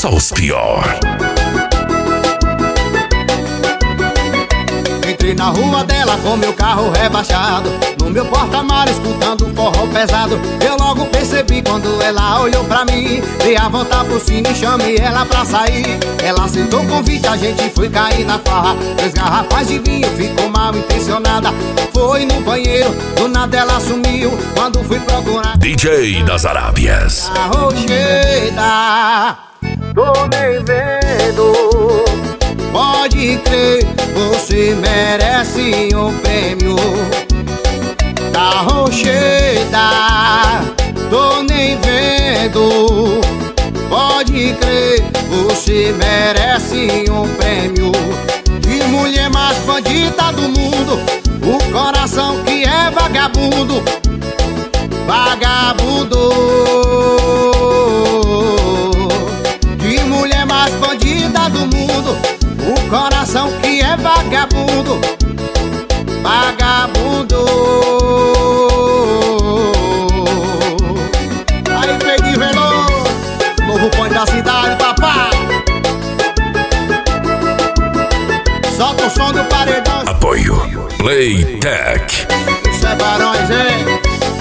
só os pior. Entrei na rua dela com meu carro rebaixado, no meu porta-malas escutando forró pesado. Eu logo percebi quando ela olhou pra mim, dei a volta por cima e chamei ela pra sair. Ela aceitou o convite, a gente foi cair na farra. 3 garrafas de vinho, ficou mal intencionada. Foi no banheiro, do nada ela sumiu. Quando fui procurar DJ das Arábias, arrocheda, tô nem vendo. Pode crer, você merece um prêmio. Da rocheda, tô nem vendo. Pode crer, você merece um prêmio. De mulher mais bandida do mundo, o coração que é vagabundo. Vagabundo. De mulher mais bandida do mundo, o coração que é vagabundo. Vagabundo. Aí, Pedro Veloso, novo ponto da cidade, papai. Solta o som do paredão. apoio Playtech. Isso é Barões, hein?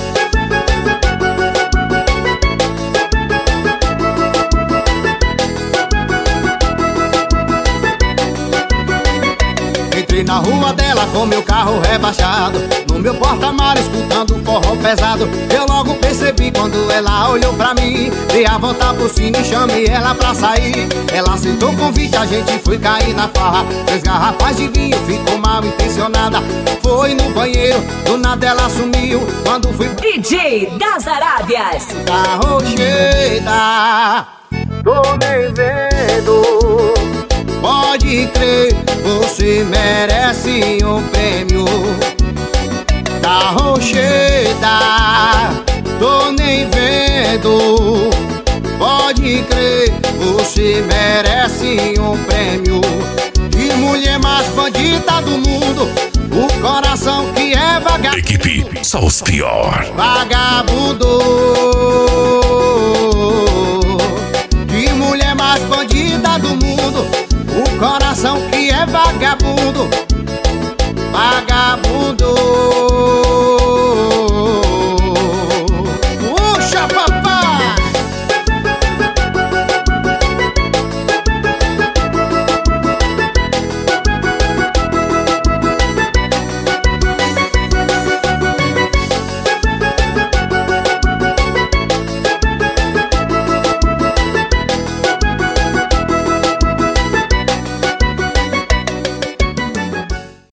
Entrei na rua dela com meu carro rebaixado, no meu porta-malas escutando forró pesado. Eu logo percebi quando ela olhou pra mim, dei a volta por cima e chamei ela pra sair. Ela aceitou o convite, a gente foi cair na farra. 3 garrafas de vinho, ficou mal intencionada. Foi no banheiro, do nada ela sumiu. Quando fui DJ das Arábias, arrocheda, tô nem vendo. Pode crer, você merece um prêmio. Da rocheda, tô nem vendo. Pode crer, você merece um prêmio. De mulher mais bandida do mundo, o coração que é vagabundo. Equipe só os pior. Vagabundo.